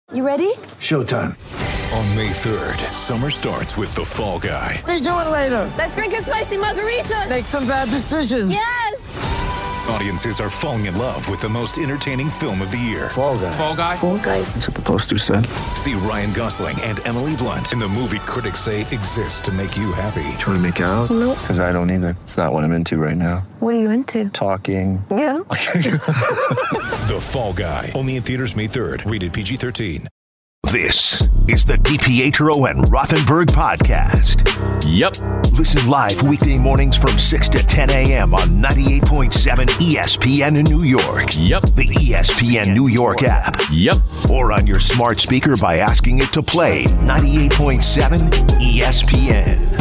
You ready? Showtime. On May 3rd, summer starts with The Fall Guy. Let's do it later. Let's drink a spicy margarita. Make some bad decisions. Yes! Audiences are falling in love with the most entertaining film of the year. Fall Guy. Fall Guy? Fall guy. That's what the poster said. See Ryan Gosling and Emily Blunt in the movie critics say exists to make you happy. Trying to make it out? Nope. Because I don't either. It's not what I'm into right now. What are you into? Talking. Yeah. The Fall Guy. Only in theaters May 3rd. Rated PG-13. This is the DiPietro and Rothenberg podcast. Yep. Listen live weekday mornings from 6 to 10 a.m. on 98.7 ESPN in New York. Yep. The ESPN New York app. Yep. Or on your smart speaker by asking it to play 98.7 ESPN.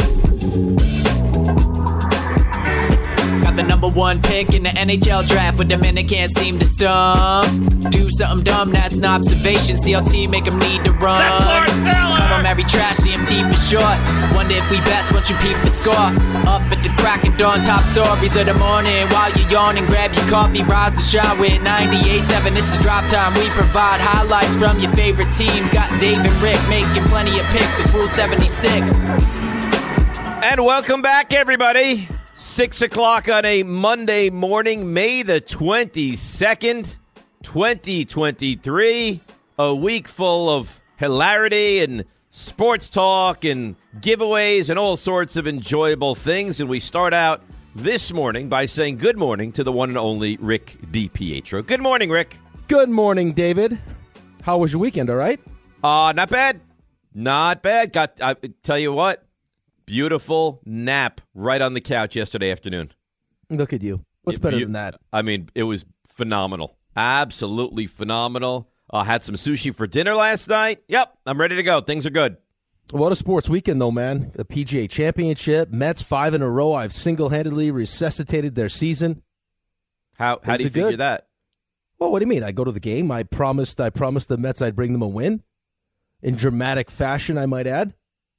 Got the number one pick in the NHL draft, but the men they can't seem to stump. Do something dumb, that's an observation. CLT make them need to run. That's Lawrence Taylor! Call them every trash, CMT for short. Wonder if we best once you peep the score. Up at the crack of dawn, top stories of the morning. While you're yawning, grab your coffee, rise to shine with 98.7. This is Drop Time. We provide highlights from your favorite teams. Got Dave and Rick making plenty of picks. It's Rule 76. And welcome back, everybody. 6 o'clock on a Monday morning, May the 22nd, 2023. A week full of hilarity and sports talk and giveaways and all sorts of enjoyable things. And we start out this morning by saying good morning to the one and only Rick DiPietro. Good morning, Rick. Good morning, David. How was your weekend, all right? Not bad. Not bad. I tell you what. Beautiful nap right on the couch yesterday afternoon. Look at you. What's better than that? I mean, it was phenomenal. Absolutely phenomenal. Had some sushi for dinner last night. Yep, I'm ready to go. Things are good. What a sports weekend, though, man. The PGA Championship, Mets 5 in a row. I've single-handedly resuscitated their season. How do you figure good. that? Well, what do you mean? I go to the game. I promised the Mets I'd bring them a win. In dramatic fashion, I might add.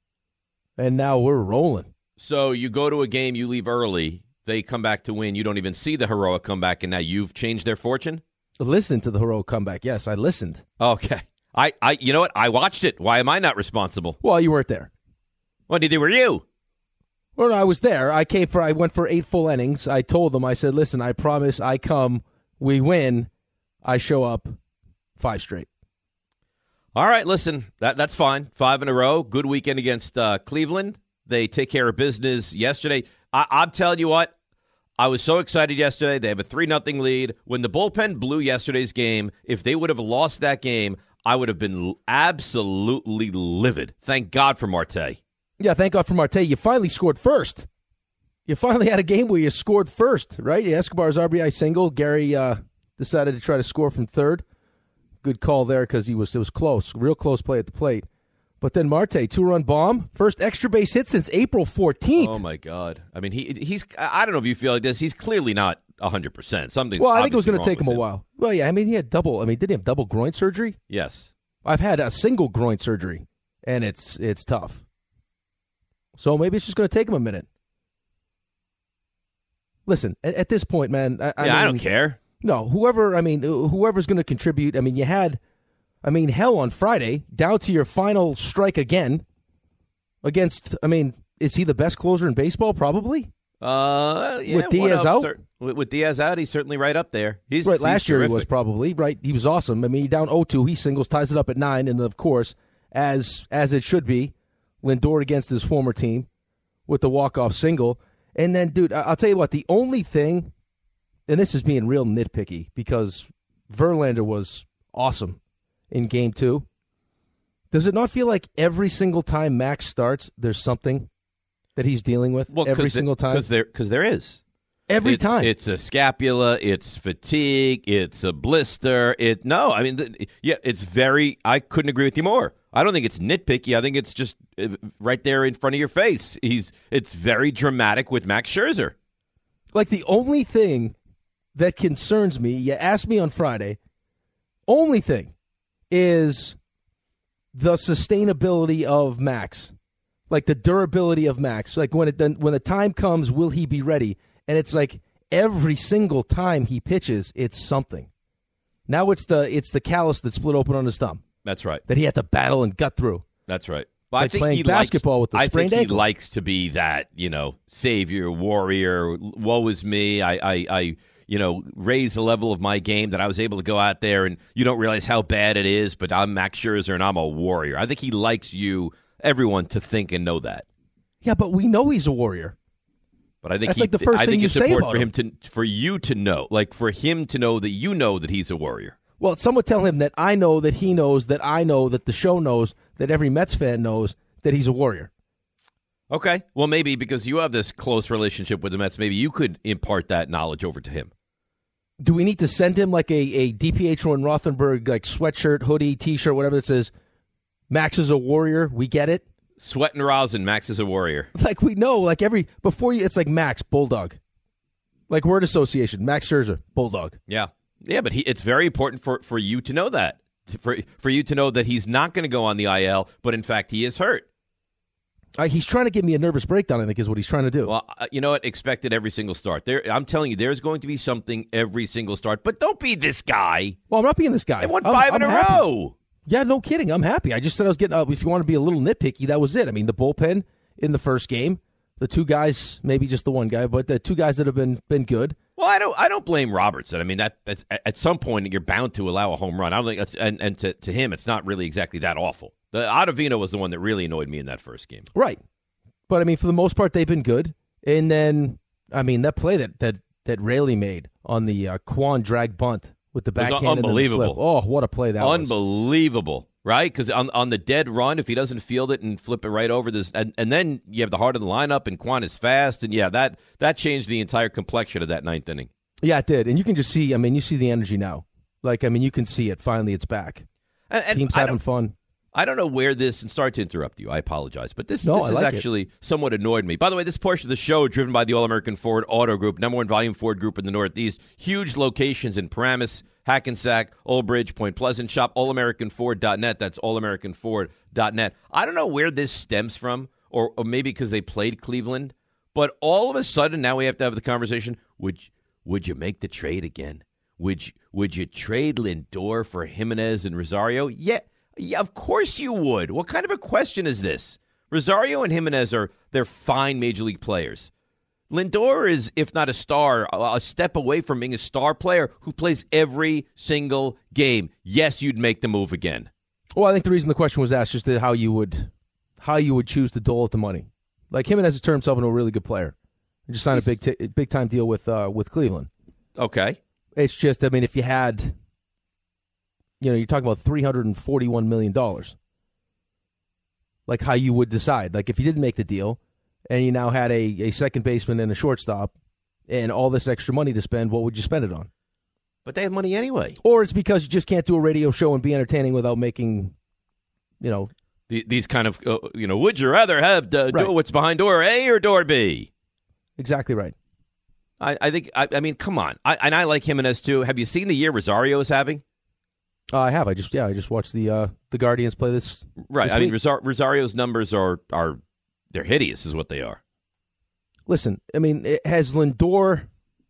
And now we're rolling. So you go to a game, you leave early, they come back to win. You don't even see the heroic comeback, and now you've changed their fortune? Listen to the heroic comeback. Yes, I listened. Okay. I you know what? I watched it. Why am I not responsible? Well, you weren't there. Well, neither were you. Well, no, I was there. I went for 8 full innings. I told them, I said, listen, I promise I come, we win, I show up 5 straight. All right, listen, that's fine. 5 in a row. Good weekend against Cleveland. They take care of business yesterday. I'm telling you what, I was so excited yesterday. They have a 3-0 lead. When the bullpen blew yesterday's game, if they would have lost that game, I would have been absolutely livid. Thank God for Marte. Yeah, thank God for Marte. You finally scored first. You finally had a game where you scored first, right? Escobar's RBI single. Gary decided to try to score from third. Good call there because it was close, real close play at the plate. But then Marte, 2-run bomb, first extra base hit since April 14th. Oh my God! I mean, he's. I don't know if you feel like this. He's clearly not 100%. Something. Well, I think it was going to take him a while. Well, yeah, I mean, he had didn't he have double groin surgery? Yes. I've had a single groin surgery, and it's tough. So maybe it's just going to take him a minute. Listen, at this point, man, I don't care. No, whoever's going to contribute. I mean, hell, on Friday, down to your final strike again against, is he the best closer in baseball? Probably. Yeah, with Diaz out? With Diaz out, he's certainly right up there. He's last year terrific. He was probably, right? He was awesome. I mean, down 0-2, he singles, ties it up at 9, and of course, as it should be, Lindor against his former team with the walk-off single. And then, dude, I'll tell you what, the only thing, and this is being real nitpicky because Verlander was awesome in Game 2. Does it not feel like every single time Max starts, there's something that he's dealing with every single time? Because there is. Every time. It's a scapula, it's fatigue, it's a blister. It's very, I couldn't agree with you more. I don't think it's nitpicky. I think it's just right there in front of your face. It's very dramatic with Max Scherzer. Like the only thing that concerns me, you asked me on Friday, only thing is the sustainability of Max. Like the durability of Max. Like when the time comes, will he be ready? And it's like every single time he pitches, it's something. Now it's the callus that's split open on his thumb. That's right. That he had to battle and gut through. That's right. It's like playing basketball with the sprained ankle. I think he likes to be that, savior, warrior, woe is me. I raise the level of my game that I was able to go out there and you don't realize how bad it is, but I'm Max Scherzer and I'm a warrior. I think he likes everyone to think and know that. Yeah, but we know he's a warrior. But I think that's like the first thing you say about him. For you to know, like for him to know that you know that he's a warrior. Well, some would tell him that I know that he knows that I know that the show knows that every Mets fan knows that he's a warrior. Okay. Well, maybe because you have this close relationship with the Mets, maybe you could impart that knowledge over to him. Do we need to send him like a DiPietro and Rothenberg like sweatshirt, hoodie, T-shirt, whatever that says, Max is a warrior, we get it? Sweat and rosin, Max is a warrior. Like we know, like it's like Max, Bulldog. Like word association, Max Scherzer, Bulldog. Yeah. Yeah, but it's very important for you to know that. For you to know that he's not going to go on the IL, but in fact he is hurt. He's trying to give me a nervous breakdown, I think, is what he's trying to do. Well, you know what? Expect it every single start. I'm telling you, there's going to be something every single start. But don't be this guy. Well, I'm not being this guy. They won 5 in a row. Yeah, no kidding. I'm happy. I just said I was getting up. If you want to be a little nitpicky, that was it. I mean, the bullpen in the first game, the two guys, maybe just the one guy, but the two guys that have been good. Well, I don't blame Robertson. I mean, that's at some point you're bound to allow a home run. I don't think, and to him, it's not really exactly that awful. The Ottavino was the one that really annoyed me in that first game. Right, but I mean, for the most part, they've been good. And then, I mean, that play that Raley made on the Kwan drag bunt with the backhand, unbelievable. And the flip. Oh, what a play that was! Unbelievable. Right? Because on the dead run, if he doesn't field it and flip it right over this, and then you have the heart of the lineup, and Kwan is fast, and yeah, that changed the entire complexion of that ninth inning. Yeah, it did, and you can just see. I mean, you see the energy now. Like, I mean, you can see it. Finally, it's back. And team's having fun. I don't know where this, and sorry to interrupt you. I apologize, but this has actually somewhat annoyed me. By the way, this portion of the show driven by the All-American Ford Auto Group, #1 volume Ford Group in the Northeast. Huge locations in Paramus, Hackensack, Old Bridge, Point Pleasant. Shop allamericanford.net. That's allamericanford.net. I don't know where this stems from, or maybe because they played Cleveland, but all of a sudden now we have to have the conversation, would you make the trade again? Would you trade Lindor for Jimenez and Rosario? Yeah, of course you would. What kind of a question is this? Rosario and Jimenez they're fine major league players. Lindor is, if not a star, a step away from being a star player who plays every single game. Yes, you'd make the move again. Well, I think the reason the question was asked is just how you would choose to dole out the money. Like Jimenez has turned himself into a really good player. He just signed a big time deal with Cleveland. Okay. It's just, I mean, if you had, you're talking about $341 million. Like how you would decide. Like if you didn't make the deal, and you now had a second baseman and a shortstop and all this extra money to spend, what would you spend it on? But they have money anyway. Or it's because you just can't do a radio show and be entertaining without making, these kind of, would you rather have do what's behind door A or door B? Exactly right. I think, I mean, come on. I like Jimenez too. Have you seen the year Rosario is having? I have. I just watched the Guardians play this. Right. This I week. mean, Rosario's numbers are they're hideous, is what they are. Listen, I mean, has Lindor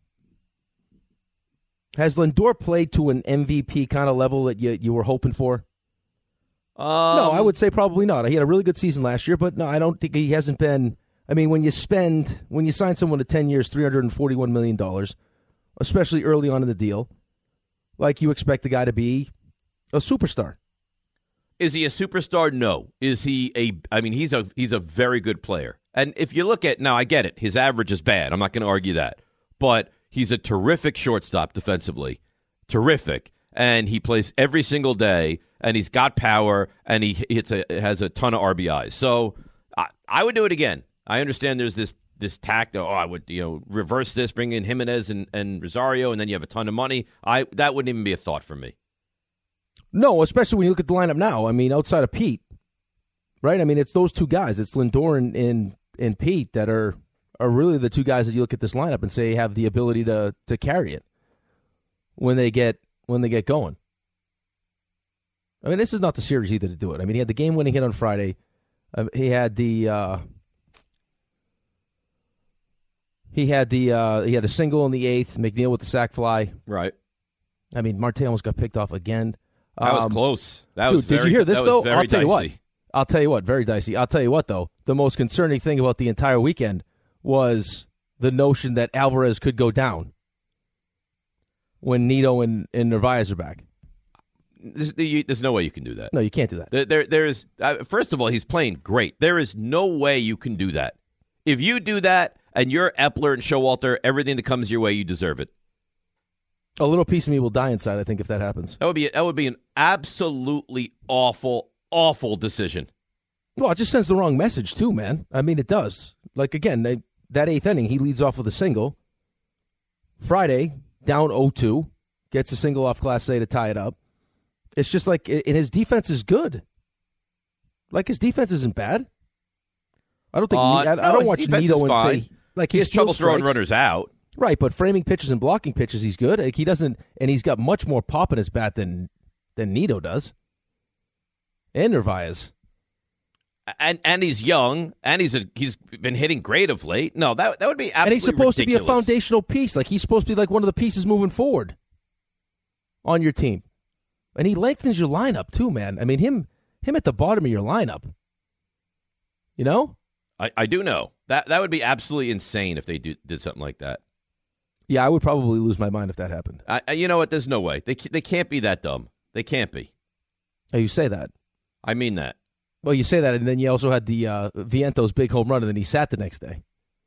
played to an MVP kind of level that you were hoping for? No, I would say probably not. He had a really good season last year, but no, I don't think he hasn't been. I mean, when you sign someone to 10 years, $341 million, especially early on in the deal, like you expect the guy to be a superstar. Is he a superstar? No. Is he he's a very good player. And if you look at, now I get it, his average is bad. I'm not going to argue that. But he's a terrific shortstop defensively. Terrific. And he plays every single day, and he's got power, and he has a ton of RBIs. So I would do it again. I understand there's this tact, I would reverse this, bring in Jimenez and Rosario, and then you have a ton of money. That wouldn't even be a thought for me. No, especially when you look at the lineup now. I mean, outside of Pete, right? I mean, it's those two guys. It's Lindor and Pete that are really the two guys that you look at this lineup and say have the ability to carry it when they get going. I mean, this is not the series either to do it. I mean, he had the game-winning hit on Friday. He had a single in the eighth. McNeil with the sac fly. Right. I mean, Marte almost got picked off again. That was close. Did you hear this, though? I'll tell you what, very dicey. I'll tell you what, though. The most concerning thing about the entire weekend was the notion that Alvarez could go down when Nito and Narvaez are back. There's no way you can do that. No, you can't do that. There is. First of all, he's playing great. There is no way you can do that. If you do that and you're Epler and Showalter, everything that comes your way, you deserve it. A little piece of me will die inside, I think, if that happens. That would be an absolutely awful, awful decision. Well, it just sends the wrong message, too, man. I mean, it does. Like, again, that eighth inning, he leads off with a single. Friday, down 0-2, gets a single off Class A to tie it up. It's just like, and his defense is good. Like, his defense isn't bad. I don't think. I don't watch Nito and say like he has trouble throwing runners out. Right, but framing pitches and blocking pitches, he's good. Like, he doesn't, and he's got much more pop in his bat than Nito does, and Narvaez. And he's young, and he's been hitting great of late. No, that would be absolutely and he's supposed ridiculous. to be a foundational piece. Like, he's supposed to be like one of the pieces moving forward on your team. And he lengthens your lineup, too, man. I mean, him at the bottom of your lineup. You know? I do know. That would be absolutely insane if they did something like that. Yeah, I would probably lose my mind if that happened. You know what? There's no way. They can't be that dumb. They can't be. Oh, you say that. I mean that. Well, you say that, and then you also had the Vientos big home run, and then he sat the next day.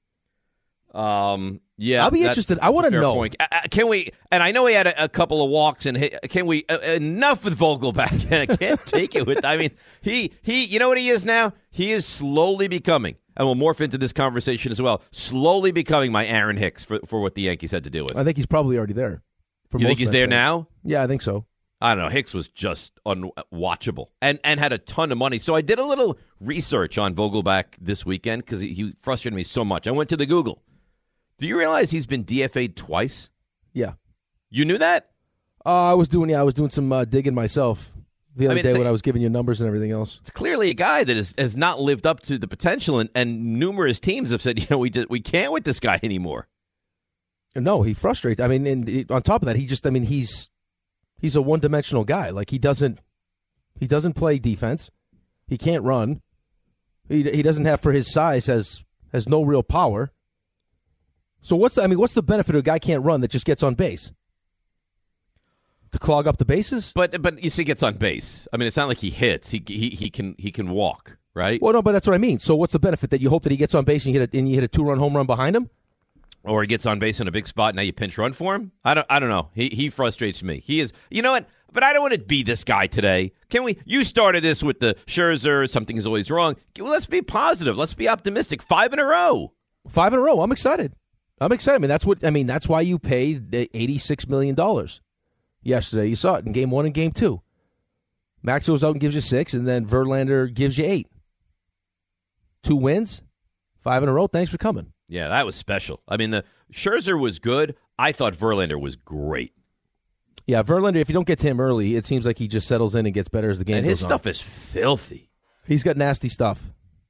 Yeah, I'll be interested. I want to know. Point. Can we? And I know he had a couple of walks, and can we? Enough with Vogelback. I can't take it with. I mean, he. You know what he is now? He is slowly becoming, and we'll morph into this conversation as well. Slowly becoming my Aaron Hicks for what the Yankees had to deal with. I think he's probably already there. You think he's there now? Yeah, I think so. I don't know. Hicks was just unwatchable and had a ton of money. So I did a little research on Vogelback this weekend because he frustrated me so much. I went to the Google. Do you realize he's been DFA'd twice? Yeah. You knew that? I was doing some digging myself the other day when I was giving you numbers and everything else. It's clearly a guy that has not lived up to the potential, and numerous teams have said, we can't with this guy anymore. No, he frustrates. I mean, and on top of that, he's a one-dimensional guy. Like, he doesn't play defense. He can't run. He doesn't have, for his size, has no real power. So what's the benefit of a guy can't run that just gets on base? To clog up the bases? But you see, gets on base. I mean, it's not like he hits. He can walk, right? Well, no, but that's what I mean. So what's the benefit? That you hope that he gets on base and you hit a 2-run home run behind him? Or he gets on base in a big spot, and now you pinch run for him? I don't know. He frustrates me. He is. You know what? But I don't want to be this guy today. Can we? You started this with the Scherzer, something is always wrong. Well, let's be positive. Let's be optimistic. 5 in a row. 5 in a row. I'm excited. I mean, that's why you paid $86 million yesterday. You saw it in Game 1 and Game 2. Max goes out and gives you 6, and then Verlander gives you 8. 2 wins, 5 in a row. Thanks for coming. Yeah, that was special. I mean, the Scherzer was good. I thought Verlander was great. Yeah, Verlander, if you don't get to him early, it seems like he just settles in and gets better as the game goes on. And his stuff is filthy. He's got nasty stuff.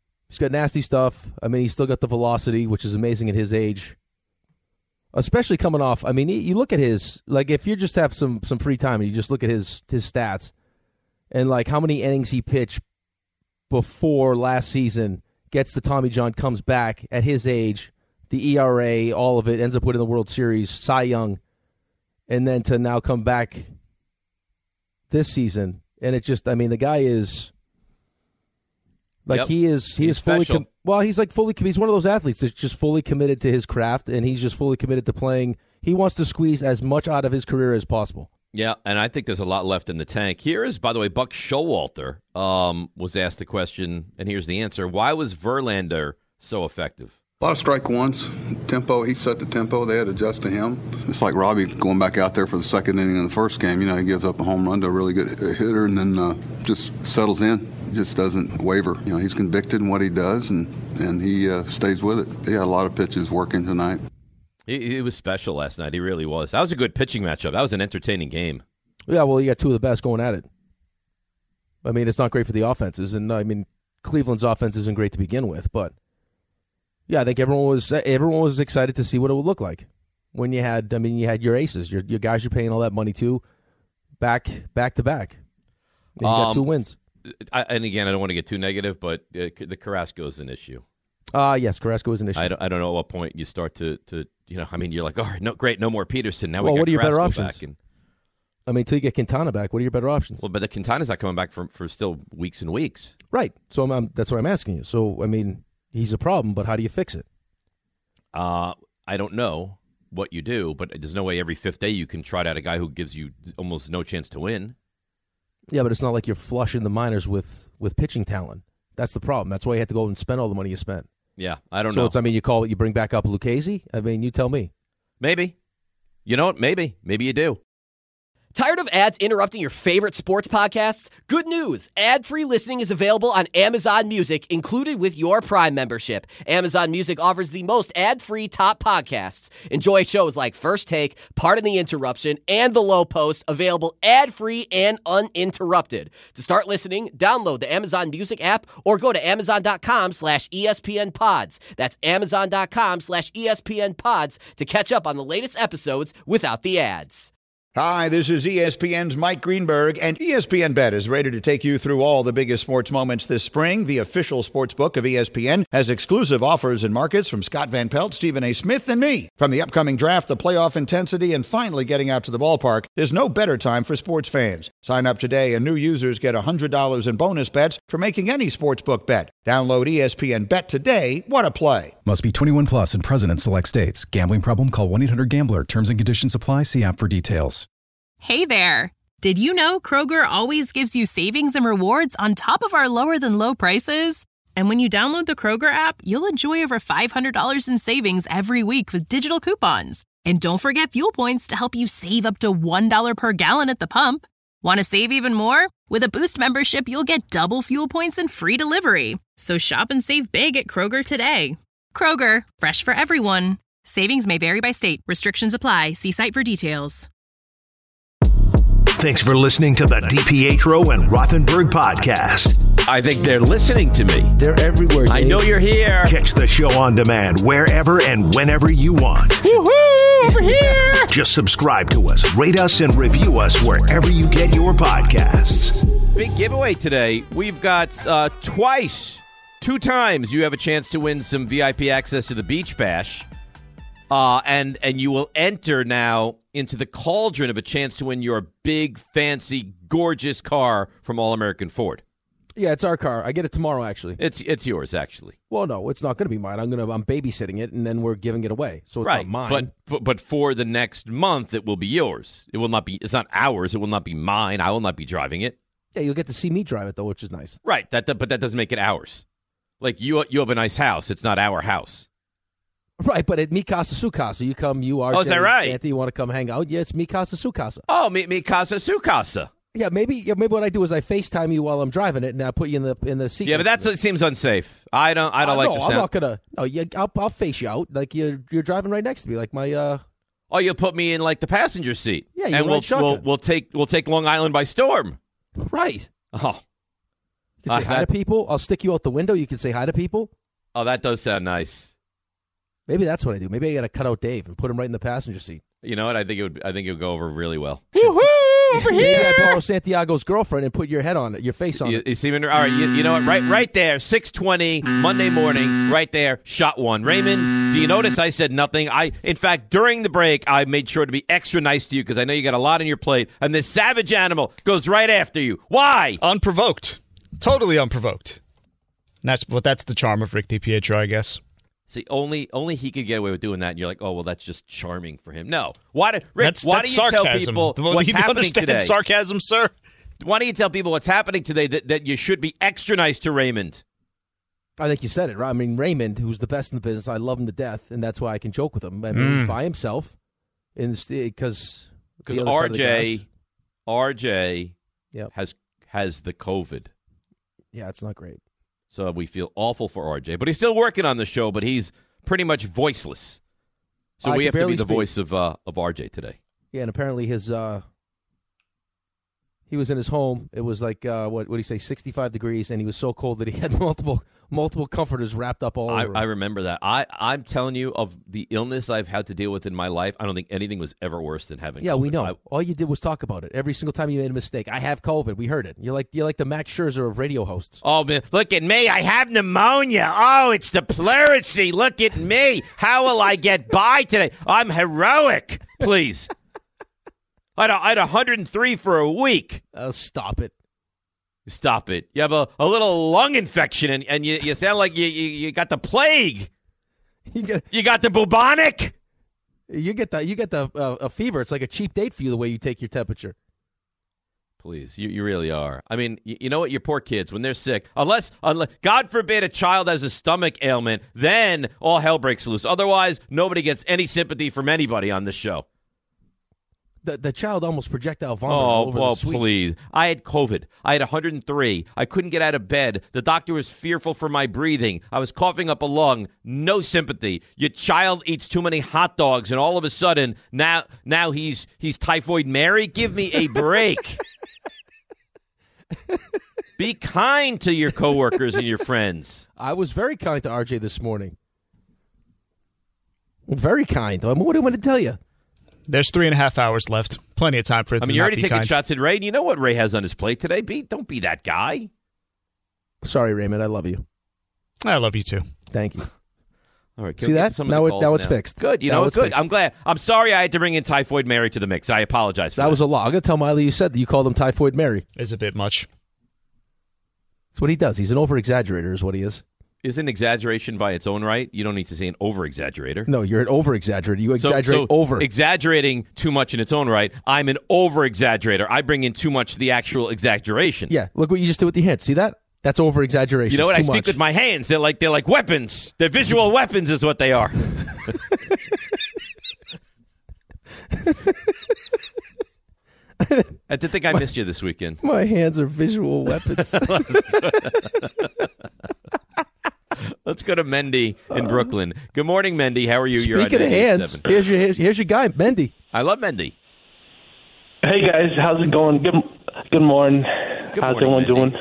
I mean, he's still got the velocity, which is amazing at his age. Especially coming off, I mean, you look at his, like, if you just have some free time and you just look at his stats and, like, how many innings he pitched before last season, gets to Tommy John, comes back at his age, the ERA, all of it, ends up winning the World Series, Cy Young, and then to now come back this season. And it just, I mean, the guy is, like, yep. he is fully, he's one of those athletes that's just fully committed to his craft, and he's just fully committed to playing. He wants to squeeze as much out of his career as possible. Yeah, and I think there's a lot left in the tank. Here is, by the way, Buck Showalter was asked the question, and here's the answer. Why was Verlander so effective? A lot of strike ones. Tempo, he set the tempo. They had to adjust to him. It's like Robbie going back out there for the second inning in the first game. He gives up a home run to a really good hitter and then just settles in. Just doesn't waver. He's convicted in what he does, and he stays with it. He had a lot of pitches working tonight. He was special last night. He really was. That was a good pitching matchup. That was an entertaining game. Yeah, well, you got 2 of the best going at it. I mean, it's not great for the offenses, and I mean, Cleveland's offense isn't great to begin with, but yeah, I think everyone was excited to see what it would look like when you had your aces, your guys you're paying all that money to, back to back. And you got 2 wins. And again, I don't want to get too negative, but the Carrasco is an issue. Yes, Carrasco is an issue. I don't know at what point you start to you're like, all right, no more Peterson. Now well, we got what are your Carrasco better options? back. Until you get Quintana back, what are your better options? Well, but the Quintana's not coming back for still weeks and weeks. Right. So that's what I'm asking you. So, he's a problem, but how do you fix it? I don't know what you do, but there's no way every 5th day you can trot out a guy who gives you almost no chance to win. Yeah, but it's not like you're flushing the minors with pitching talent. That's the problem. That's why you had to go and spend all the money you spent. Yeah, I don't know. So you bring back up Lucchesi? You tell me. Maybe. You know what? Maybe you do. Tired of ads interrupting your favorite sports podcasts? Good news! Ad-free listening is available on Amazon Music, included with your Prime membership. Amazon Music offers the most ad-free top podcasts. Enjoy shows like First Take, Pardon the Interruption, and The Low Post, available ad-free and uninterrupted. To start listening, download the Amazon Music app or go to amazon.com/ESPN Pods. That's amazon.com/ESPN Pods to catch up on the latest episodes without the ads. Hi, this is ESPN's Mike Greenberg, and ESPN Bet is ready to take you through all the biggest sports moments this spring. The official sports book of ESPN has exclusive offers and markets from Scott Van Pelt, Stephen A. Smith, and me. From the upcoming draft, the playoff intensity, and finally getting out to the ballpark, there's no better time for sports fans. Sign up today, and new users get $100 in bonus bets for making any sportsbook bet. Download ESPN Bet today. What a play. Must be 21 plus and present in select states. Gambling problem? Call 1-800-GAMBLER. Terms and conditions apply. See app for details. Hey there. Did you know Kroger always gives you savings and rewards on top of our lower than low prices? And when you download the Kroger app, you'll enjoy over $500 in savings every week with digital coupons. And don't forget fuel points to help you save up to $1 per gallon at the pump. Want to save even more? With a Boost membership, you'll get double fuel points and free delivery. So shop and save big at Kroger today. Kroger, fresh for everyone. Savings may vary by state. Restrictions apply. See site for details. Thanks for listening to the DiPietro and Rothenberg podcast. I think they're listening to me. They're everywhere, Dave. I know you're here. Catch the show on demand wherever and whenever you want. Woohoo! Over here! Just subscribe to us, rate us, and review us wherever you get your podcasts. Big giveaway today. We've got 2 times you have a chance to win some VIP access to the Beach Bash. And you will enter now into the cauldron of a chance to win your big, fancy, gorgeous car from All-American Ford. Yeah, it's our car. I get it tomorrow, actually. It's yours, actually. Well, no, it's not going to be mine. I'm babysitting it, and then we're giving it away. So it's right, not mine. But for the next month, it will be yours. It will not be. It's not ours. It will not be mine. I will not be driving it. Yeah, you'll get to see me drive it though, which is nice. Right. But that doesn't make it ours. Like you have a nice house. It's not our house. Right, but at Mi Casa Su Casa, you come, you are. Oh, is that right? Santi, you want to come hang out? Yeah, it's Mi Casa Su Casa. Oh, Mi Casa Su Casa. Yeah, maybe what I do is I FaceTime you while I'm driving it, and I put you in the seat. Yeah, but that seems unsafe. I don't like the sound. I'm not gonna. No, I'll face you out like you're driving right next to me, like my. Oh, you'll put me in like the passenger seat. Yeah, you and we'll take Long Island by storm. Right. Oh. You can say hi to people. I'll stick you out the window. You can say hi to people. Oh, that does sound nice. Maybe that's what I do. Maybe I got to cut out Dave and put him right in the passenger seat. You know what? I think it would go over really well. Woohoo! Over here! Maybe I borrow Santiago's girlfriend and put your head on it, your face on it. You see me? All right. You know what? Right there. 6:20 Monday morning. Right there. Shot one. Raymond, do you notice I said nothing? In fact, during the break, I made sure to be extra nice to you because I know you got a lot on your plate, and this savage animal goes right after you. Why? Unprovoked. Totally unprovoked. That's the charm of Rick DiPietro, I guess. See, only he could get away with doing that, and you're like, oh, well, that's just charming for him. No. Why do you sarcasm. tell people what's you happening understand today? Sarcasm, sir? Why don't you tell people what's happening today that you should be extra nice to Raymond? I think you said it, right? I mean, Raymond, who's the best in the business, I love him to death, and that's why I can joke with him. I mean, he's by himself because RJ yep. has the COVID. Yeah, it's not great. So we feel awful for RJ. But he's still working on the show, but he's pretty much voiceless. So we have to be the voice of RJ today. Yeah, and apparently his He was in his home. It was like, what did he say, 65 degrees, and he was so cold that he had multiple comforters wrapped up all over him. I remember that. I'm telling you, of the illness I've had to deal with in my life, I don't think anything was ever worse than having COVID. We know. All you did was talk about it. Every single time you made a mistake. I have COVID. We heard it. You're like the Max Scherzer of radio hosts. Oh, man, look at me. I have pneumonia. Oh, it's the pleurisy. Look at me. How will I get by today? I'm heroic. Please. I had 103 for a week. Oh, stop it. Stop it. You have a little lung infection, and you sound like you got the plague. You got the bubonic. You get a fever. It's like a cheap date for you the way you take your temperature. Please, you really are. I mean, you know what? Your poor kids, when they're sick, unless God forbid a child has a stomach ailment, then all hell breaks loose. Otherwise, nobody gets any sympathy from anybody on this show. The child almost projectile vomit over the suite. Please. I had COVID. I had 103. I couldn't get out of bed. The doctor was fearful for my breathing. I was coughing up a lung. No sympathy. Your child eats too many hot dogs, and all of a sudden, now he's Typhoid Mary? Give me a break. Be kind to your coworkers and your friends. I was very kind to RJ this morning. Very kind. What do I want to tell you? There's 3.5 hours left. Plenty of time for it to you're not already be taking kind. shots at Ray. You know what Ray has on his plate today? Don't be that guy. Sorry, Raymond. I love you. I love you too. Thank you. All right. See that? Now it's fixed. Good. You know, it's good. Fixed. I'm glad. I'm sorry I had to bring in Typhoid Mary to the mix. I apologize for that. That was a lot. I'm going to tell Miley you said that you called him Typhoid Mary. It's a bit much. That's what he does. He's an over-exaggerator is what he is. Isn't exaggeration by its own right? You don't need to say an over-exaggerator. No, you're an over-exaggerator. You exaggerate over. Exaggerating too much in its own right. I'm an over-exaggerator. I bring in too much the actual exaggeration. Yeah, look what you just did with your hands. See that? That's over-exaggeration. You know what? I speak with my hands. They're like weapons. They're visual weapons is what they are. I did think I missed you this weekend. My hands are visual weapons. Let's go to Mendy in Brooklyn. Good morning, Mendy. How are you? Speaking of hands, here's your guy, Mendy. I love Mendy. Hey guys, how's it going? Good morning. How's everyone doing?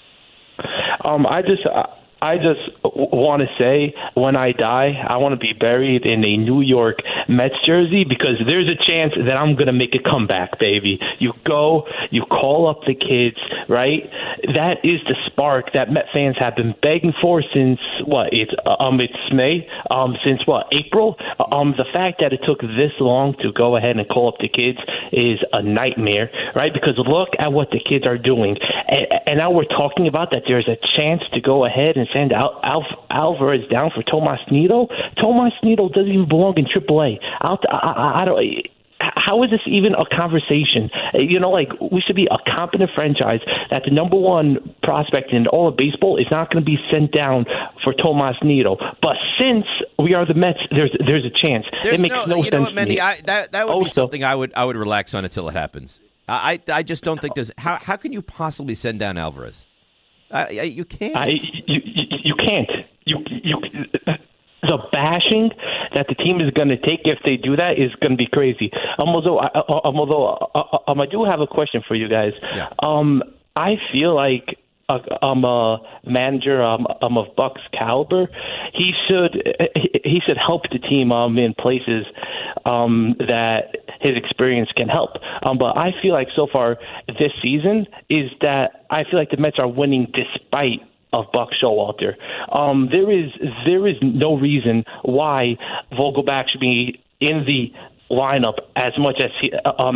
I just want to say, when I die, I want to be buried in a New York Mets jersey because there's a chance that I'm going to make a comeback, baby. You go, you call up the kids, right? That is the spark that Met fans have been begging for since, it's May, since April? The fact that it took this long to go ahead and call up the kids is a nightmare, right? Because look at what the kids are doing. And now we're talking about that there's a chance to go ahead and send Alvarez down for Tomas Nido. Tomas Nido doesn't even belong in AAA. I don't. How is this even a conversation? We should be a competent franchise that the number one prospect in all of baseball is not going to be sent down for Tomas Nido. But since we are the Mets, there's a chance. It makes no sense to me. That would be something I would relax on until it happens. I just don't think there's how can you possibly send down Alvarez? You can't. You can't. The bashing that the team is going to take if they do that is going to be crazy. Although I do have a question for you guys. Yeah. I feel like I'm a manager of Buck's caliber. He should help the team in places that his experience can help. But I feel like so far this season is that I feel like the Mets are winning despite of Buck Showalter. There is no reason why Vogelbach should be in the lineup as much as he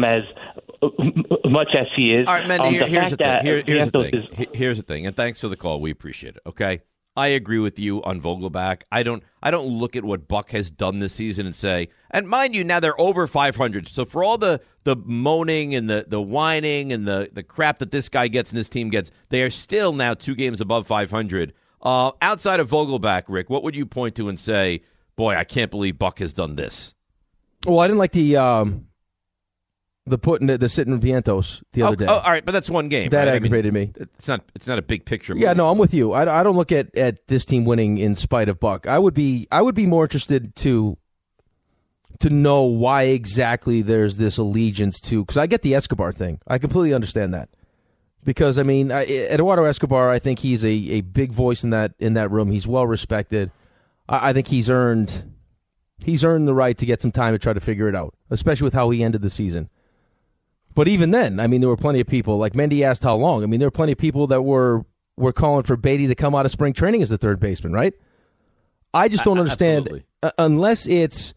is. All right, Mendy, here's the thing, and thanks for the call. We appreciate it. Okay, I agree with you on Vogelbach. I don't look at what Buck has done this season and say, and mind you, now they're over 500. So for all the moaning and the whining and the crap that this guy gets and this team gets, they are still now 2 games above 500. Outside of Vogelbach, Rick, what would you point to and say, boy, I can't believe Buck has done this? Well, I didn't like the sitting Vientos the other day. Oh, all right, but that's one game. That right? aggravated me. It's not a big picture. Yeah, no, I'm with you. I don't look at this team winning in spite of Buck. I would be more interested to know why exactly there's this allegiance to, because I get the Escobar thing. I completely understand that. Because, I mean, Eduardo Escobar, I think he's a big voice in that room. He's well respected. I think he's earned the right to get some time to try to figure it out, especially with how he ended the season. But even then, I mean, there were plenty of people, like Mendy asked how long. I mean, there were plenty of people that were calling for Beatty to come out of spring training as the third baseman, right? I just don't understand, unless it's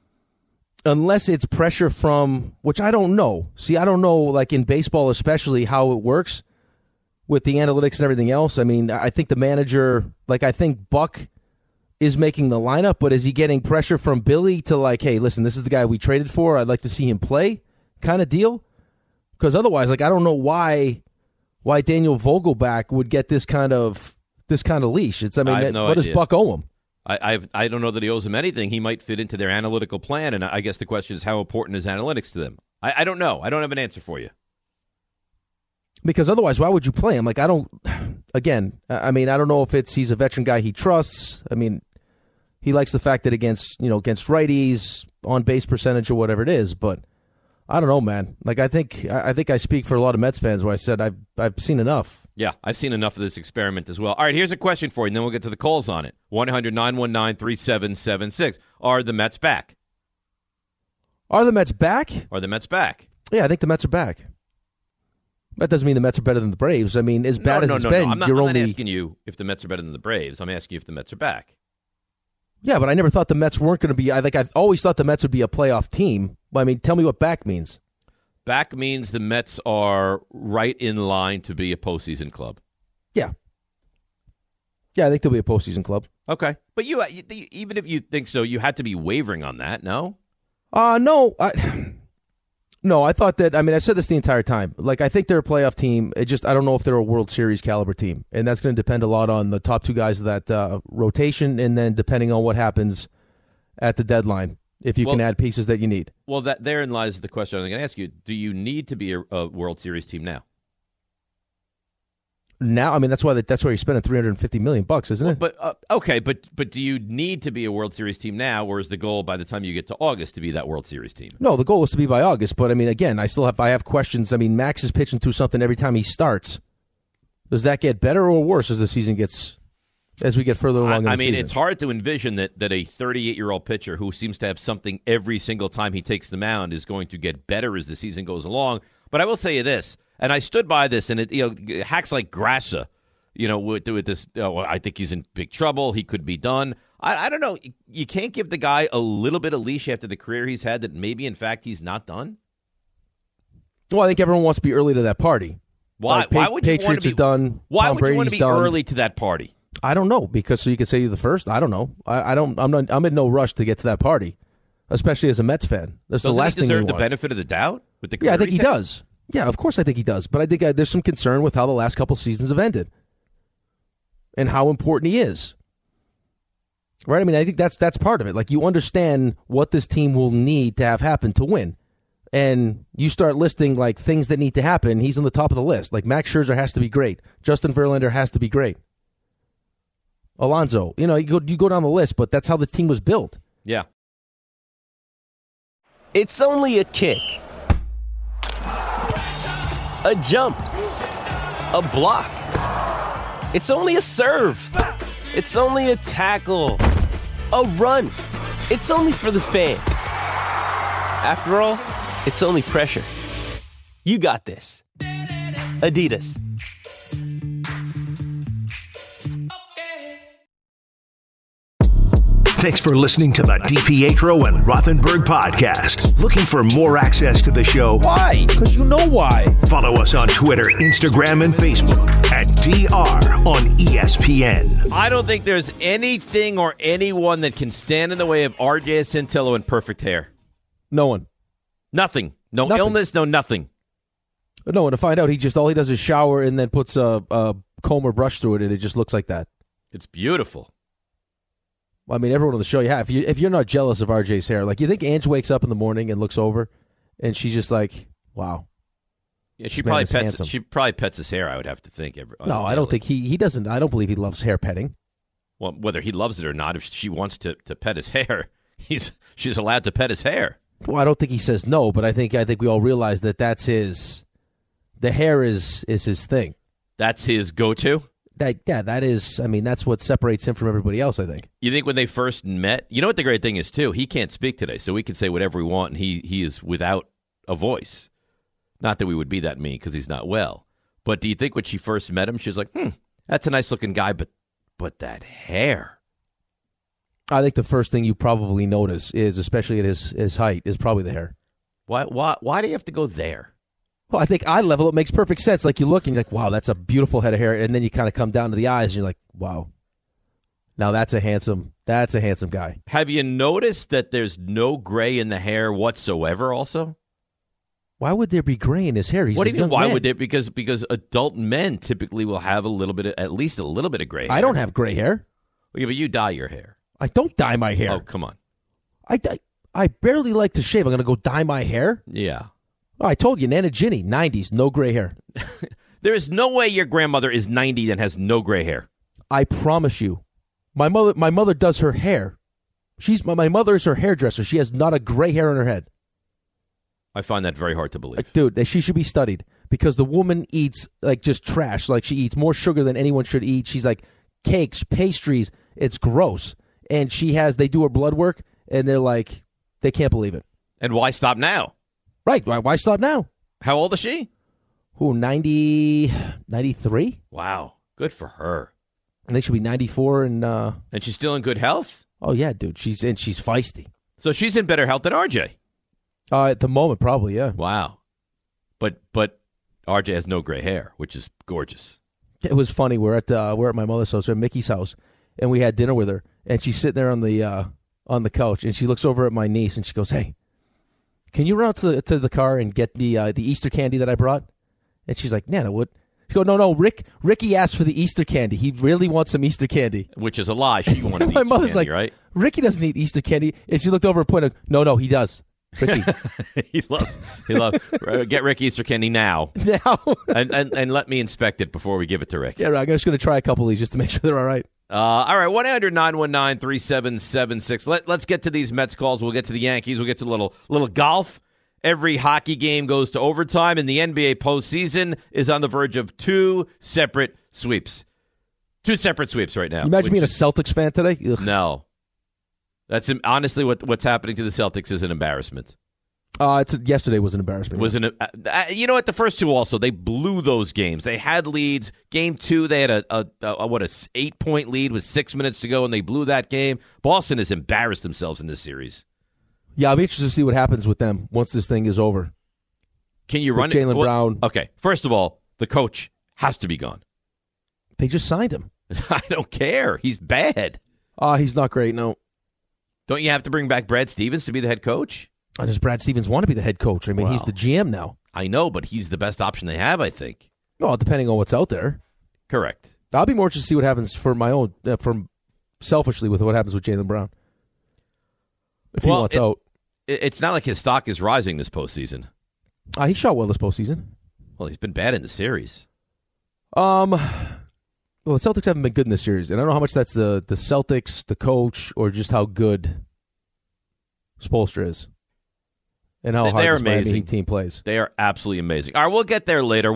pressure from, which I don't know. See, I don't know, like in baseball especially, how it works with the analytics and everything else. I mean, I think the manager, like I think Buck is making the lineup, but is he getting pressure from Billy to like, hey, listen, this is the guy we traded for. I'd like to see him play kind of deal? Because otherwise, like, I don't know why Daniel Vogelback would get this kind of leash. It's, I mean, what does Buck owe him? I don't know that he owes him anything. He might fit into their analytical plan, and I guess the question is, how important is analytics to them? I don't know. I don't have an answer for you. Because otherwise, why would you play him? Like, I don't know if he's a veteran guy he trusts. I mean, he likes the fact that against righties, on base percentage or whatever it is, but I don't know, man. Like, I think I speak for a lot of Mets fans where I said I've seen enough. Yeah, I've seen enough of this experiment as well. All right, here's a question for you, and then we'll get to the calls on it. 1-800-919-3776. Are the Mets back? Are the Mets back? Are the Mets back? Yeah, I think the Mets are back. That doesn't mean the Mets are better than the Braves. I mean, as bad as it's been, I'm not asking you if the Mets are better than the Braves. I'm asking you if the Mets are back. Yeah, but I never thought the Mets weren't going to be. I always thought the Mets would be a playoff team. I mean, tell me what back means. Back means the Mets are right in line to be a postseason club. Yeah. Yeah, I think they'll be a postseason club. Okay. But you even if you think so, you had to be wavering on that, no? No. No, I thought that, I mean, I've said this the entire time. Like, I think they're a playoff team. I don't know if they're a World Series caliber team. And that's going to depend a lot on the top two guys of that rotation, and then depending on what happens at the deadline, if you can add pieces that you need. Well, therein lies the question I'm going to ask you. Do you need to be a World Series team now? Now, I mean, that's why you're spending $350 million, isn't it? But okay, but do you need to be a World Series team now, or is the goal by the time you get to August to be that World Series team? No, the goal is to be by August. But I mean, again, I have questions. I mean, Max is pitching through something every time he starts. Does that get better or worse as we get further along in the season? It's hard to envision that a 38-year-old pitcher who seems to have something every single time he takes the mound is going to get better as the season goes along. But I will tell you this. And I stood by this, and it, hacks like Grassa, with this. I think he's in big trouble. He could be done. I don't know. You can't give the guy a little bit of leash after the career he's had that maybe, in fact, he's not done. Well, I think everyone wants to be early to that party. Why? Why would you Patriots are done? Why Tom would you want to be done. early to that party? I don't know, because so you could say you're the first. I don't know. I'm in no rush to get to that party, especially as a Mets fan. That's the last thing you want. Doesn't he deserve the benefit of the doubt with the career? Yeah, I think he does. Yeah, of course I think he does. But I think there's some concern with how the last couple seasons have ended and how important he is. Right? I mean, I think that's part of it. Like, you understand what this team will need to have happen to win. And you start listing, like, things that need to happen. He's on the top of the list. Like, Max Scherzer has to be great. Justin Verlander has to be great. Alonso. You go down the list, but that's how the team was built. Yeah. It's only a kick. A jump, a block. It's only a serve. It's only a tackle, a run. It's only for the fans. After all, it's only pressure. You got this. Adidas. Thanks for listening to the DiPietro and Rothenberg podcast. Looking for more access to the show? Why? Because you know why. Follow us on Twitter, Instagram, and Facebook at DR on ESPN. I don't think there's anything or anyone that can stand in the way of RJ Santillo in perfect hair. No one. Nothing. No illness, no nothing. No, and to find out, all he does is shower and then puts a comb or brush through it, and it just looks like that. It's beautiful. I mean, everyone on the show, yeah. If you're not jealous of RJ's hair, like, you think Ange wakes up in the morning and looks over, and she's just like, "Wow." Yeah, she probably pets his hair. I would have to think. No, I don't think he doesn't. I don't believe he loves hair petting. Well, whether he loves it or not, if she wants to pet his hair, she's allowed to pet his hair. Well, I don't think he says no, but I think we all realize that that's the hair is his thing. That's his go-to? That is, I mean, that's what separates him from everybody else, I think. You think when they first met, you know what the great thing is, too? He can't speak today, so we can say whatever we want, and he is without a voice. Not that we would be that mean because he's not well. But do you think when she first met him, she was like, that's a nice-looking guy, but that hair. I think the first thing you probably notice is, especially at his height, is probably the hair. Why do you have to go there? Well, I think eye level, it makes perfect sense. Like, you look and you're like, wow, that's a beautiful head of hair. And then you kind of come down to the eyes and you're like, wow, now that's a handsome guy. Have you noticed that there's no gray in the hair whatsoever also? Why would there be gray in his hair? He's what do a you mean, young man. would there? Because adult men typically will have at least a little bit of gray hair. I don't have gray hair. Yeah, but you dye your hair. I don't dye my hair. Oh, come on. I barely like to shave. I'm going to go dye my hair? Yeah. Oh, I told you, Nana Ginny, 90s, no gray hair. There is no way your grandmother is 90 and has no gray hair. I promise you. My mother does her hair. My mother is her hairdresser. She has not a gray hair in her head. I find that very hard to believe. Dude, she should be studied because the woman eats like just trash. Like, she eats more sugar than anyone should eat. She's like cakes, pastries. It's gross. And they do her blood work and they're like, they can't believe it. And why stop now? Right. Why stop now? How old is she? 93? Wow. Good for her. I think she'll be 94 and she's still in good health? Oh yeah, dude. She's feisty. So she's in better health than RJ. At the moment, probably, yeah. Wow. But RJ has no gray hair, which is gorgeous. It was funny. We're at my mother's house, or at Mickey's house, and we had dinner with her, and she's sitting there on the couch, and she looks over at my niece, and she goes, "Hey, can you run out to the car and get the Easter candy that I brought?" And she's like, "Nana, what?" She goes, "No, Ricky asked for the Easter candy. He really wants some Easter candy." Which is a lie. She wanted my Easter mother's candy, like, right? "Ricky doesn't eat Easter candy." And she looked over and pointed, "No, he does. Ricky." he loves get Rick Easter candy now. and let me inspect it before we give it to Rick. Yeah, right. I'm just going to try a couple of these just to make sure they're all right. All right, 1-800-919-3776. Let's get to these Mets calls. We'll get to the Yankees. We'll get to a little golf. Every hockey game goes to overtime, and the NBA postseason is on the verge of two separate sweeps. Two separate sweeps right now. Imagine being a Celtics fan today. Ugh. No. That's honestly what's happening to the Celtics is an embarrassment. Yesterday was an embarrassment. You know what? The first two also, they blew those games. They had leads. Game 2, they had a 8-point lead with 6 minutes to go, and they blew that game. Boston has embarrassed themselves in this series. Yeah, I'll be interested to see what happens with them once this thing is over. Can you run Jaylen Brown? Okay, first of all, the coach has to be gone. They just signed him. I don't care. He's bad. He's not great, no. Don't you have to bring back Brad Stevens to be the head coach? Does Brad Stevens want to be the head coach? I mean, he's the GM now. I know, but he's the best option they have, I think. Well, depending on what's out there. Correct. I'll be more interested to see what happens for my own, selfishly with what happens with Jaylen Brown. If he wants out. It's not like his stock is rising this postseason. He shot well this postseason. Well, he's been bad in the series. Well, the Celtics haven't been good in this series, and I don't know how much that's the Celtics, the coach, or just how good Spoelstra is. And how hard this Miami Heat team plays. They are absolutely amazing. All right, we'll get there later.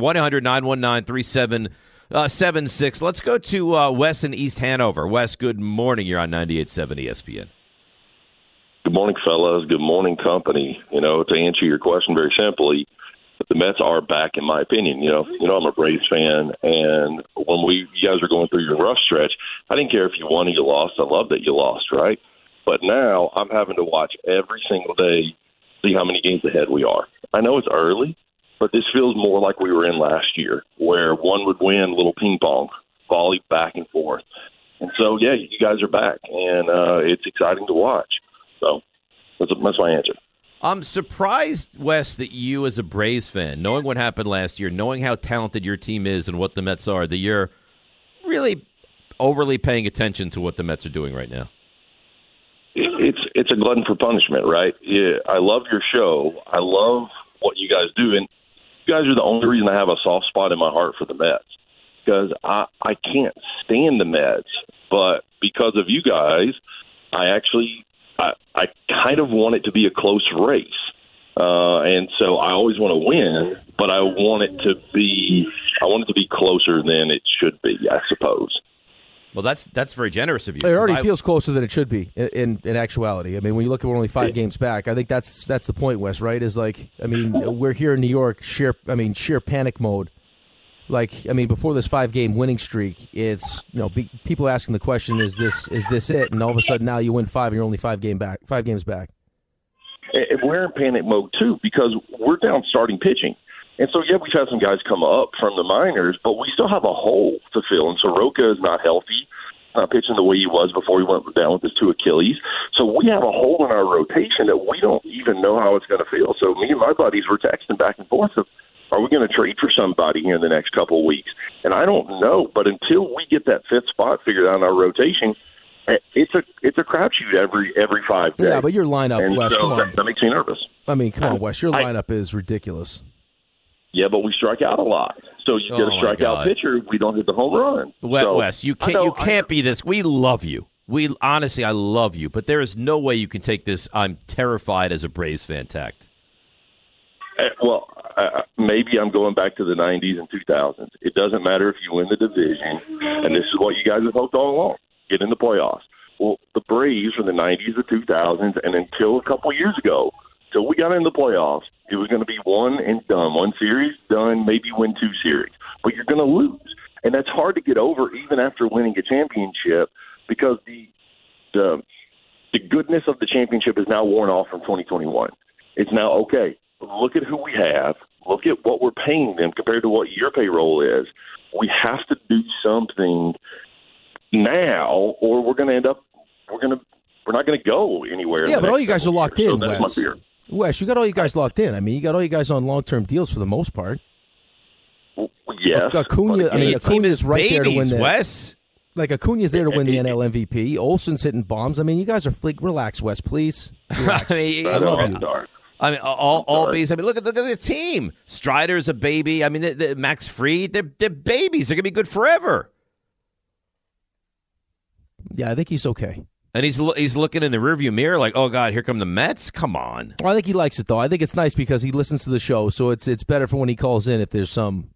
1-800-919-3776. Let's go to Wes in East Hanover. Wes, good morning. You're on 98.7 ESPN. Good morning, fellas. Good morning, company. To answer your question very simply, the Mets are back, in my opinion. I'm a Braves fan, and when you guys were going through your rough stretch, I didn't care if you won or you lost. I love that you lost, right? But now I'm having to watch every single day, see how many games ahead we are. I know it's early, but this feels more like we were in last year, where one would win a little ping pong, volley back and forth. And so, yeah, you guys are back, and it's exciting to watch. So that's my answer. I'm surprised, Wes, that you as a Braves fan, knowing what happened last year, knowing how talented your team is and what the Mets are, that you're really overly paying attention to what the Mets are doing right now. It's a glutton for punishment, right? Yeah, I love your show. I love what you guys do, and you guys are the only reason I have a soft spot in my heart for the Mets, because I can't stand the Mets, but because of you guys, I kind of want it to be a close race. And so I always want to win, but I want it to be closer than it should be, I suppose. Well, that's very generous of you. It already feels closer than it should be in actuality. I mean, when you look at we're only 5 games back, I think that's the point, Wes, right? Is like, I mean, we're here in New York, sheer panic mode. Like, I mean, before this 5-game winning streak, it's, people asking the question, is this it? And all of a sudden now you win 5 and you're only 5 games back. And we're in panic mode too because we're down starting pitching. And so, yeah, we've had some guys come up from the minors, but we still have a hole to fill. And Soroka is not healthy, not pitching the way he was before he went down with his 2 Achilles. So we have a hole in our rotation that we don't even know how it's going to feel. So me and my buddies were texting back and forth of, are we going to trade for somebody here in the next couple of weeks? And I don't know, but until we get that 5th spot figured out in our rotation, it's a crapshoot every 5 days. Yeah, but your lineup, and Wes, so come on. That makes me nervous. I mean, come on, Wes, your lineup is ridiculous. Yeah, but we strike out a lot. So you get a strikeout pitcher, we don't hit the home run. Wes, you can't be this. We love you. Honestly, I love you, but there is no way you can take this I'm terrified as a Braves fan tact. Well, maybe I'm going back to the 90s and 2000s. It doesn't matter if you win the division, and this is what you guys have hoped all along, get in the playoffs. Well, the Braves from the 90s to 2000s, and until a couple years ago, till we got in the playoffs, it was going to be one and done. One series, done, maybe win 2 series. But you're going to lose. And that's hard to get over even after winning a championship because the goodness of the championship is now worn off from 2021. It's now, okay, look at who we have. Look at what we're paying them compared to what your payroll is. We have to do something now or we're going to end up we're not going to go anywhere. Yeah, but all you guys are locked in, so that's my fear. Wes, you got all you guys locked in. I mean, you got all you guys on long-term deals for the most part. Yes. Acuna's right there to win the Wes. Like Acuna's there to win the NL MVP. Olsen's hitting bombs. I mean, you guys are relax, Wes, please. Relax. I love you. I mean, all babies. I mean, look at the team. Strider's a baby. I mean, Max Fried, they're babies. They're gonna be good forever. Yeah, I think he's okay. And he's looking in the rearview mirror like, oh, God, here come the Mets? Come on. Well, I think he likes it, though. I think it's nice because he listens to the show, so it's better for when he calls in if there's some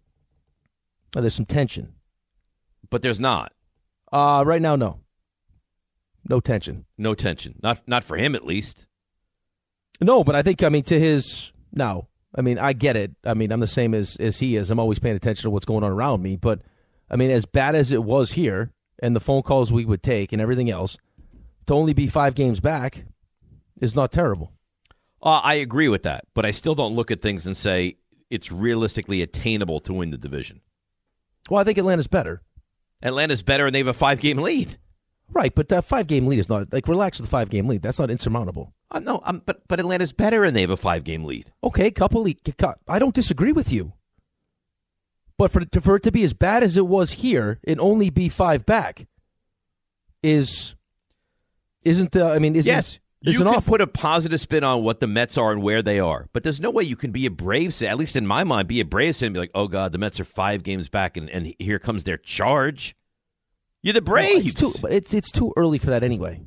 tension. But there's not. Right now, no. No tension. No tension. Not for him, at least. No, but I think, I mean, to his... No. I mean, I get it. I mean, I'm the same as he is. I'm always paying attention to what's going on around me. But, I mean, as bad as it was here and the phone calls we would take and everything else, to only be 5 games back is not terrible. I agree with that, but I still don't look at things and say it's realistically attainable to win the division. Well, I think Atlanta's better. Atlanta's better, and they have a 5-game lead. Right, but that 5-game lead is not, like, relax with the 5-game lead. That's not insurmountable. No, but Atlanta's better, and they have a 5-game lead. Okay, I don't disagree with you. But for it to be as bad as it was here and only be 5 back yes, you can put a positive spin on what the Mets are and where they are, but there's no way you can be a Braves fan, at least in my mind, be a Braves fan and be like, oh, God, the Mets are 5 games back, and here comes their charge. You're the Braves. It's too early for that anyway.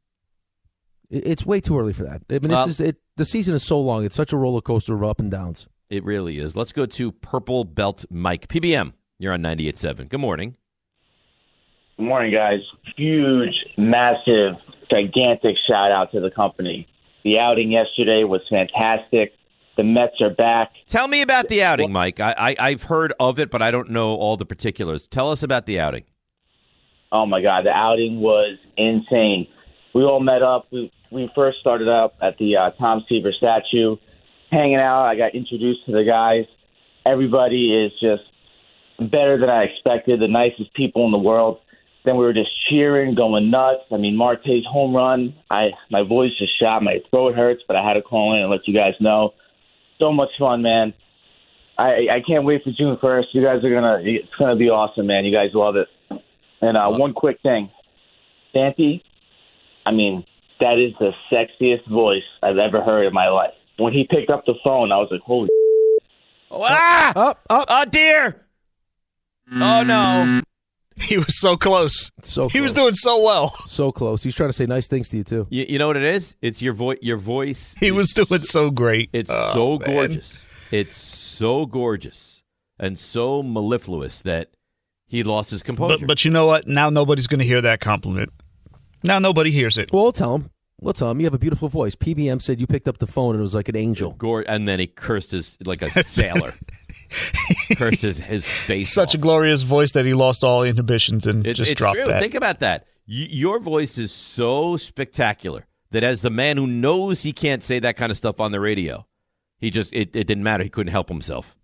It's way too early for that. I mean, the season is so long. It's such a roller coaster of up and downs. It really is. Let's go to Purple Belt Mike. PBM, you're on 98.7. Good morning. Good morning, guys. Huge, massive, gigantic shout-out to the company. The outing yesterday was fantastic. The Mets are back. Tell me about the outing, Mike. I've heard of it, but I don't know all the particulars. Tell us about the outing. Oh, my God. The outing was insane. We all met up. We first started up at the Tom Seaver statue, hanging out. I got introduced to the guys. Everybody is just better than I expected, the nicest people in the world. Then we were just cheering, going nuts. I mean, Marte's home run, my voice just shot. My throat hurts, but I had to call in and let you guys know. So much fun, man. I can't wait for June 1st. You guys it's going to be awesome, man. You guys love it. And one quick thing. Santi, I mean, that is the sexiest voice I've ever heard in my life. When he picked up the phone, I was like, holy Oh, dear. Oh, no. He was so close. He was doing so well. So close. He's trying to say nice things to you, too. You know what it is? It's your voice. He was doing so great. It's so gorgeous. It's so gorgeous and so mellifluous that he lost his composure. But you know what? Now nobody's going to hear that compliment. Now nobody hears it. Well, we'll tell him. You have a beautiful voice. PBM said you picked up the phone and it was like an angel. And then he cursed like a sailor. Cursed his face Such a glorious voice that he lost all inhibitions and just dropped that. Think about that. Your voice is so spectacular that as the man who knows he can't say that kind of stuff on the radio, it didn't matter. He couldn't help himself.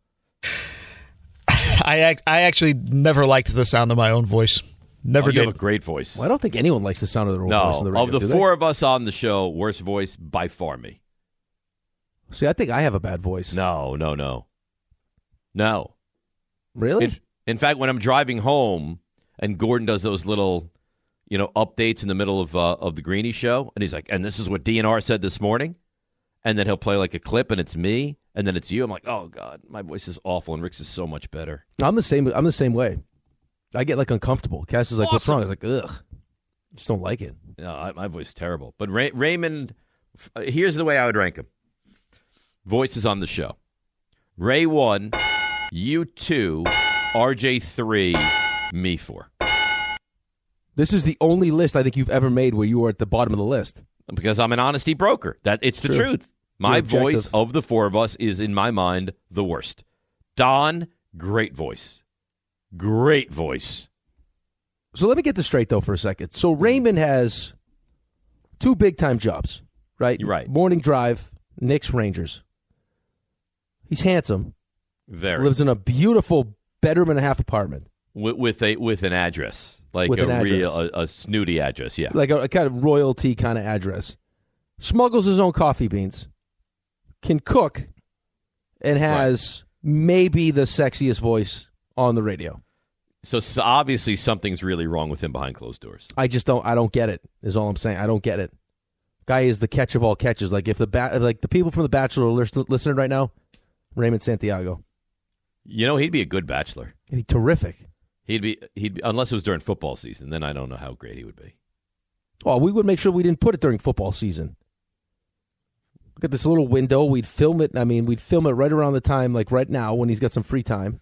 I actually never liked the sound of my own voice. Never did. You have a great voice. Well, I don't think anyone likes the sound of their own voice on the radio. Of the four of us on the show, worst voice by far me. See, I think I have a bad voice. No. Really? In fact, when I'm driving home and Gordon does those little, updates in the middle of the Greeny show, and he's like, and this is what DNR said this morning, and then he'll play like a clip, and it's me, and then it's you. I'm like, oh God, my voice is awful, and Rick's is so much better. I'm the same way. I get uncomfortable. Cass is like, awesome. What's wrong? I was like, ugh. Just don't like it. No, my voice is terrible. But Raymond, here's the way I would rank him. Voices on the show. Ray 1, you 2, RJ 3, me 4. This is the only list I think you've ever made where you were at the bottom of the list. Because I'm an honesty broker. It's the truth. My voice of the four of us is, in my mind, the worst. Don, great voice. Great voice. So let me get this straight, though, for a second. So Raymond has 2 big-time jobs, right? Right. Morning drive, Knicks, Rangers. He's handsome. Very. Lives in a beautiful bedroom-and-a-half apartment. With an address. Like with a snooty address, yeah. Like a kind of royalty kind of address. Smuggles his own coffee beans. Can cook. And has maybe the sexiest voice on the radio. So obviously something's really wrong with him behind closed doors. I don't get it, is all I'm saying. I don't get it. Guy is the catch of all catches. Like if the people from The Bachelor are listening right now, Raymond Santiago. He'd be a good bachelor. He'd be terrific. He'd be unless it was during football season, then I don't know how great he would be. Well, we would make sure we didn't put it during football season. Look at this little window. We'd film it. We'd film it right around the time, like right now, when he's got some free time.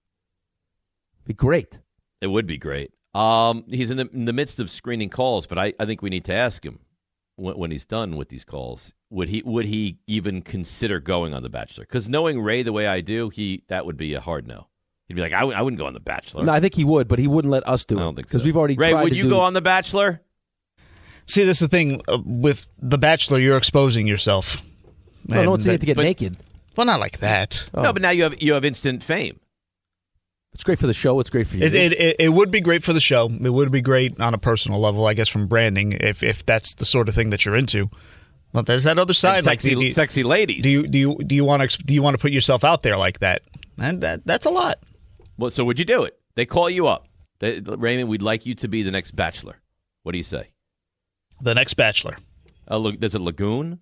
Be great. It would be great. He's in the midst of screening calls, but I think we need to ask him when he's done with these calls. Would he even consider going on The Bachelor? Because knowing Ray the way I do, that would be a hard no. He'd be like, I wouldn't go on The Bachelor. No, I think he would, but he wouldn't let us do it. I don't think so. Because we've already Ray, tried would to you go on The Bachelor? See, this is the thing. With The Bachelor, you're exposing yourself. No one's saying to get naked. Well, not like that. Oh. No, but now you have instant fame. It's great for the show. It's great for you. It would be great for the show. It would be great on a personal level, I guess, from branding, if that's the sort of thing that you're into. But there's that other side, and sexy ladies. Do you want to put yourself out there like that? And that's a lot. Well, so would you do it? They call you up, Raymond. We'd like you to be the next Bachelor. What do you say? The next Bachelor. There's a lagoon.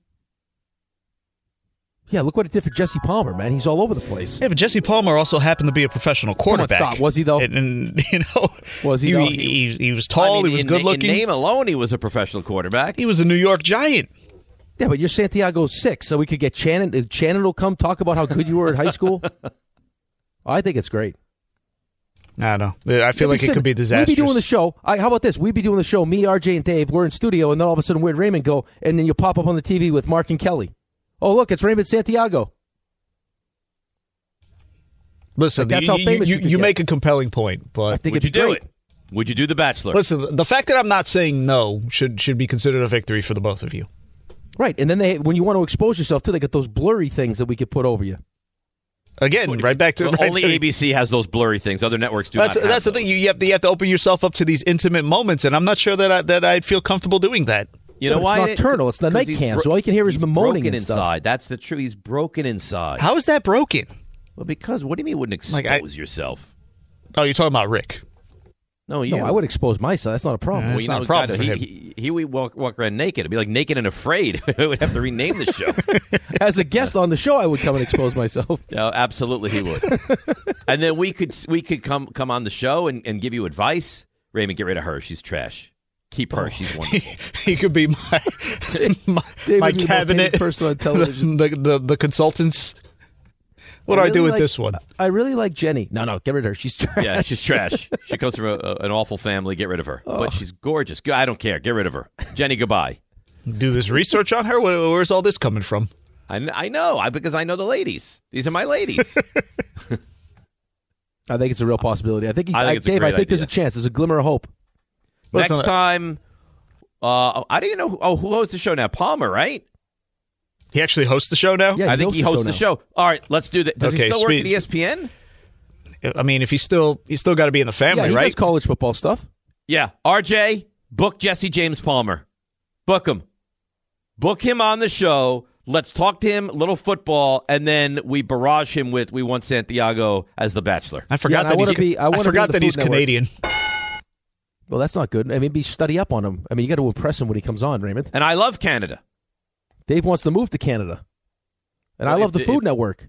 Yeah, look what it did for Jesse Palmer, man. He's all over the place. Yeah, but Jesse Palmer also happened to be a professional quarterback. Come on, stop. Was he, though? And was he, though? He was tall. He was good-looking. In name alone, he was a professional quarterback. He was a New York Giant. Yeah, but you're Santiago's 6, so we could get Shannon. Shannon will come talk about how good you were in high school. I think it's great. I don't know. I feel like it could be disastrous. We'd be doing the show. How about this? We'd be doing the show, me, RJ, and Dave. We're in studio, and then all of a sudden, where'd Raymond go? And then you'll pop up on the TV with Mark and Kelly. Oh, look, it's Raymond Santiago. Listen, that's how famous you make a compelling point, but I think would you do it? Would you do The Bachelor? Listen, the fact that I'm not saying no should be considered a victory for the both of you. Right, and then when you want to expose yourself too, they get those blurry things that we could put over you. Again, right back to only ABC has those blurry things. Other networks do. That's the thing. You have to open yourself up to these intimate moments, and I'm not sure that I'd feel comfortable doing that. You know why? It's nocturnal. It's the night cam, so all you can hear is moaning and stuff. Inside. That's the truth. He's broken inside. How is that broken? Well, because what do you mean you wouldn't expose yourself? Oh, you're talking about Rick. No, you. No, I would expose myself. That's not a problem. It's not a problem for him. He would walk around naked. It'd be like Naked and Afraid. We'd have to rename the show. As a guest on the show, I would come and expose myself. No, absolutely he would. And then we could come on the show and give you advice. Raymond, get rid of her. She's trash. Keep her. She's wonderful. He could be my cabinet person on television. The consultants. What do I do with this one? I really like Jenny. No, get rid of her. She's trash. Yeah, she's trash. She comes from an awful family. Get rid of her. But she's gorgeous. I don't care. Get rid of her. Jenny, goodbye. Do this research on her? Where's all this coming from? I know. Because I know the ladies. These are my ladies. I think it's a real possibility. I think it's a Dave, great there's idea. a chance. There's a glimmer of hope. Next time, I don't even know who hosts the show now. Palmer, right? He actually hosts the show now? Yeah, I think he hosts the show. All right, let's do that. Does he still work at ESPN? I mean, if he's still got to be in the family, he right? does college football stuff. Yeah. RJ, book Jesse James Palmer. Book him. Book him on the show. Let's talk to him, a little football, and then we barrage him with "We Want Santiago" as the Bachelor. I forgot that he's Canadian. Well, that's not good. I mean, study up on him. I mean, you got to impress him when he comes on, Raymond. And I love Canada. Dave wants to move to Canada. And I love the Food Network.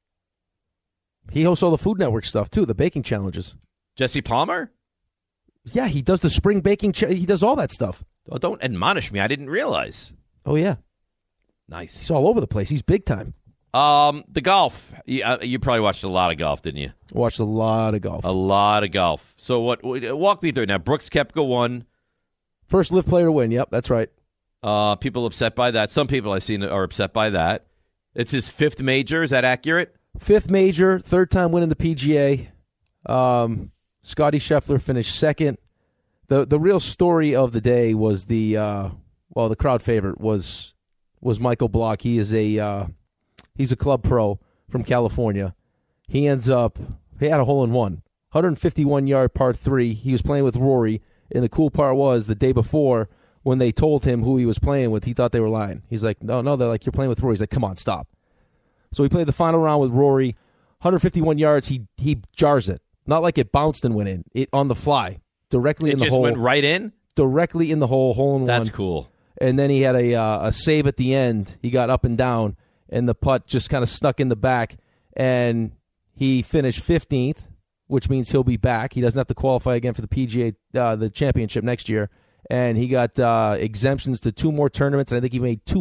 He hosts all the Food Network stuff, too, the baking challenges. Jesse Palmer? Yeah, he does the spring baking. He does all that stuff. Oh, don't admonish me. I didn't realize. Oh, yeah. Nice. He's all over the place. He's big time. The golf. You probably watched a lot of golf, didn't you? Watched a lot of golf. A lot of golf. So walk me through it. Now, Brooks Koepka won. First live player to win. Yep, that's right. People upset by that. Some people I've seen are upset by that. It's his fifth major. Is that accurate? Fifth major, third time winning the PGA. Scotty Scheffler finished second. The real story of the day was the crowd favorite was Michael Block. He is he's a club pro from California. He had a hole-in-one, 151-yard par 3. He was playing with Rory, and the cool part was the day before when they told him who he was playing with, he thought they were lying. He's like, no, they're like, you're playing with Rory. He's like, come on, stop. So he played the final round with Rory, 151 yards. He jars it, not like it bounced and went in. It on the fly, directly in the hole. It just went right in? Directly in the hole-in-one. That's cool. And then he had a save at the end. He got up and down, and the putt just kind of stuck in the back, and he finished 15th, which means he'll be back. He doesn't have to qualify again for the PGA, the championship next year. And he got exemptions to 2 more tournaments, and I think he made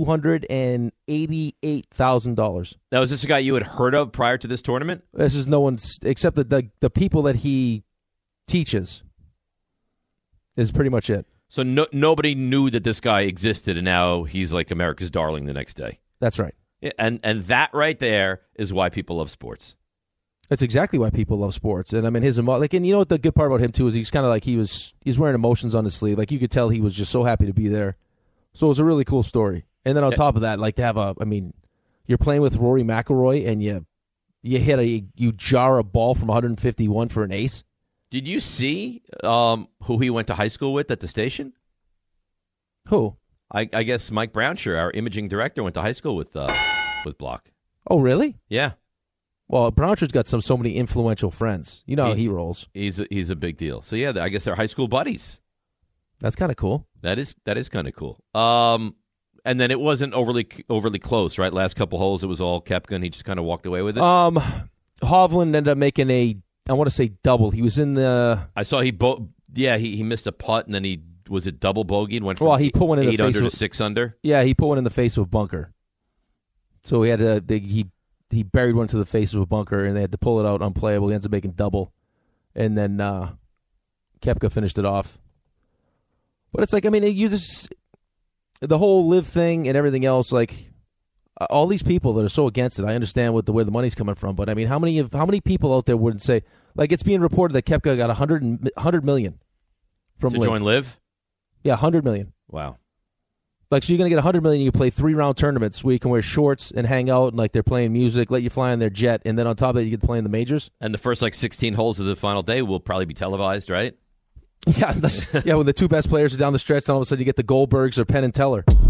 $288,000. Now, is this a guy you had heard of prior to this tournament? This is no one's except the people that he teaches. Is pretty much it. So nobody knew that this guy existed, and now he's like America's darling the next day. That's right. Yeah, and that right there is why people love sports. That's exactly why people love sports. And I mean, and you know what the good part about him too is he's kind of like he's wearing emotions on his sleeve. Like you could tell he was just so happy to be there. So it was a really cool story. And then on top of that, like to have you're playing with Rory McIlroy and you jar a ball from 151 for an ace. Did you see who he went to high school with at the station? Who? I guess Mike Brownshire, our imaging director, went to high school with Block. Oh, really? Yeah. Well, Brownshire's got so many influential friends. You know how he rolls. He's a big deal. So yeah, I guess they're high school buddies. That's kind of cool. That is kind of cool. And then it wasn't overly close, right? Last couple holes, it was all Koepka, and he just kind of walked away with it. Hovland ended up making I want to say double. He was in the. I saw he missed a putt, and then he was it double bogeyed, went from he put one in the 8 face under to 6 under. Yeah, he put one in the face of a bunker. So he had he buried one to the face of a bunker, and they had to pull it out unplayable. He ends up making double, and then Koepka finished it off. But it's like, I mean, the whole live thing and everything else, like all these people that are so against it. I understand where the money's coming from, but I mean, how many people out there wouldn't say, like, it's being reported that Koepka got $100 million from to join Live? Yeah, $100 million. Wow. Like, so you're going to get $100 million, you play 3-round tournaments where you can wear shorts and hang out, and like they're playing music, let you fly in their jet, and then on top of that, you get to play in the majors. And the first 16 holes of the final day will probably be televised, right? Yeah, when the 2 best players are down the stretch, and all of a sudden you get the Goldbergs or Penn and Teller.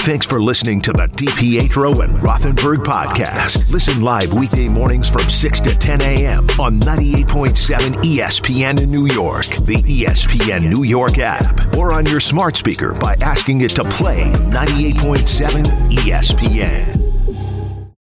Thanks for listening to the DiPietro and Rothenberg podcast. Listen live weekday mornings from 6 to 10 a.m. on 98.7 ESPN in New York, the ESPN New York app, or on your smart speaker by asking it to play 98.7 ESPN.